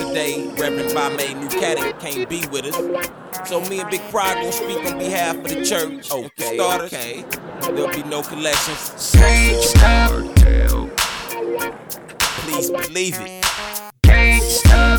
today, Reverend Bame New Caddy can't be with us. So me and Big Pride gon' speak on behalf of the church. Okay, starters. Okay. There'll be no collections. Gangsta. Please believe it. Gangsta.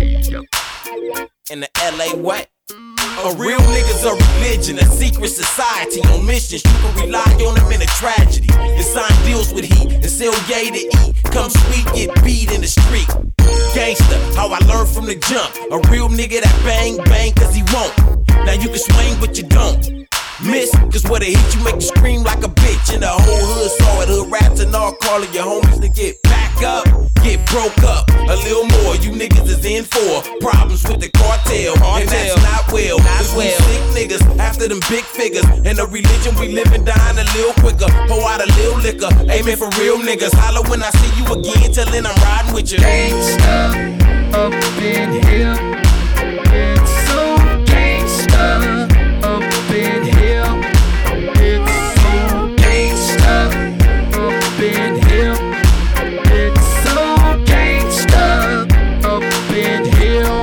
In the LA what? A real nigga's a religion, a secret society on missions. You can rely on them in a tragedy. And sign deals with heat and sell yay to eat. Come sweet, get beat in the street. Gangsta, how I learned from the jump. A real nigga that bang, bang, cause he won't. Now you can swing, but you don't. Miss, cause where they hit you make you scream like a bitch. And the whole hood saw it, hood rats and all calling your homies to get back up, get broke up. A little more, you niggas is in for problems with the cartel. And that's not well, cause we sick niggas after them big figures. And the religion we living dying a little quicker. Pour out a little liquor, aiming for real niggas. Holla when I see you again, tellin' I'm riding with you. Gangsta up in here. It's so gangsta up in here. It's so gangsta up in here. It's so gangsta up in here.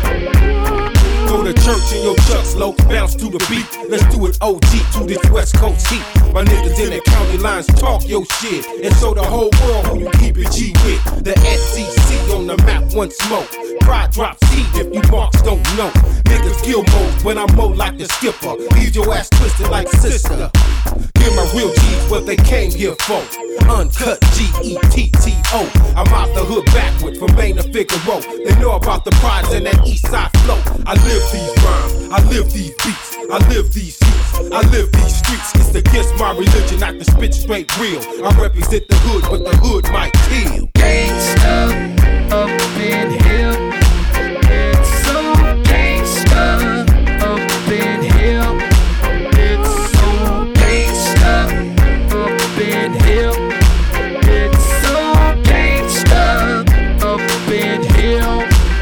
Go to church in your chucks, low, bounce to the beat. Let's do it OG to this West Coast heat. My niggas in the county lines talk your shit and show the whole world who you keep it G with. The SEC on the map once more. Pride drop seed if you marks don't know. Niggas kill mode when I'm mo like the skipper. Leave your ass twisted like sister. Give my real G's what they came here for. Uncut G-E-T-T-O. I'm out the hood backward from Maine to Figaro. They know about the prides and that east side flow. I live these rhymes, I live these beats, I live these heats, I live these streets. It's against my religion not to spit straight real. I represent the hood, but the hood might kill. Gangsta up in here. It's so gangsta up in here. It's so gangsta up in here. It's so gangsta up in here.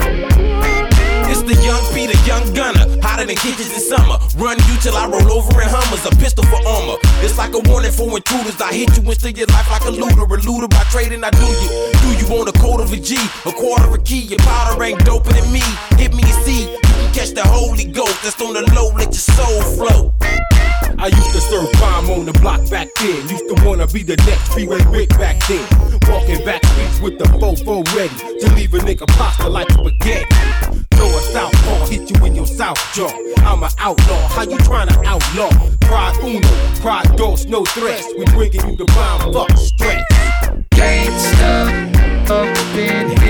It's the young Peter, young gunner, hotter than kitchens in summer. Run you till I roll over in Hummers, a pistol for armor. It's like a warning for intruders. I hit you and steal your life like a looter by trading. I do you. Do you want a quarter of a G, a quarter of a key? Your powder ain't doper than me. Hit me and see, you can catch the Holy Ghost. That's on the low, let your soul flow. I used to serve bomb on the block back then. Used to wanna be the next freeway Rick back then. Walking back streets with the fofo ready to leave a nigga pasta like spaghetti. Throw a southpaw, hit you in your south jaw. I'm an outlaw, how you tryna outlaw? Pride uno, pride dos, no threats. We bringing you the bomb, fuck stress. Gangsta up in here.